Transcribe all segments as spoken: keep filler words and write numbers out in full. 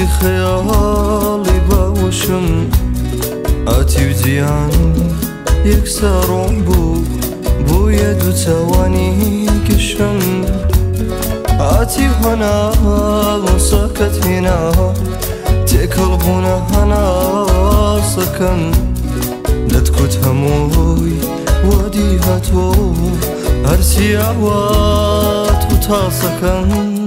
وەختی خەیاڵی باوەشم ئاتی و جیان یەکسەڕۆم بوو بوویە دوو چاوانی کشم ئاتی هەناڵ ساکەت هێنا تێکەڵ بوونە هەناسەکەم دەتکوت هەمووی وادی هاتۆ هەرچی ئاوات و تاسەکەم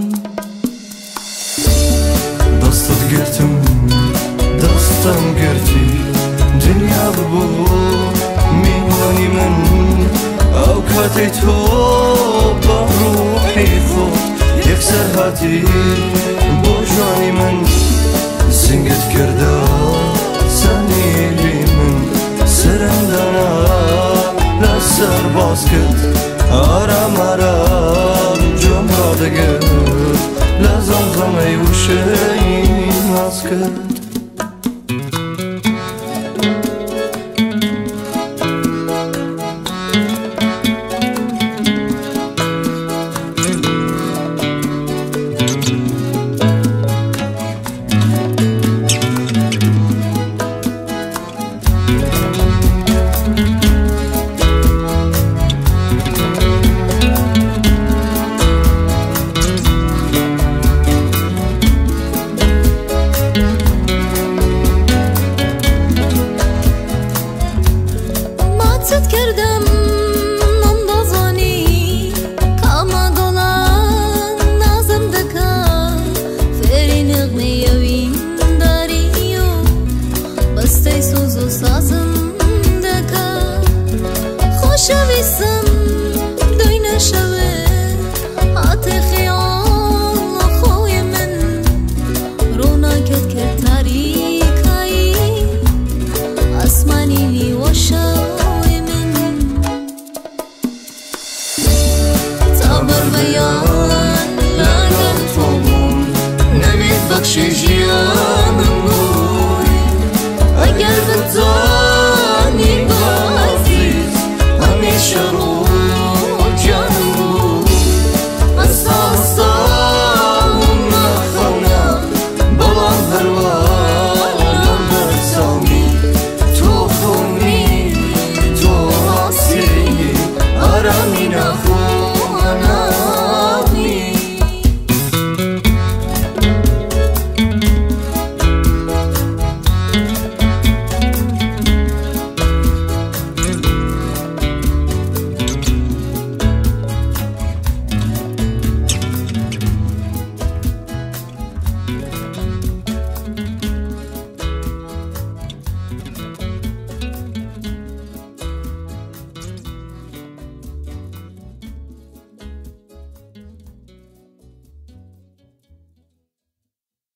دەستت گرتم دەستم گرتی دنیا ببوو میوانی من ئەو کاتەی تۆ بە ڕوحی خۆت یەکسەر هاتی بۆ ژوانی من سنگت کردە سەمیری من سرەندانا لەسەر باز کرد ئارام ئارام جۆم ڕادەگرت لە زەمزەمەی وشەی ناز کرد ماتت کردم نندازانی کاما گلان نازم دکن فری نغمه یوین داری و بسته سوز و سازم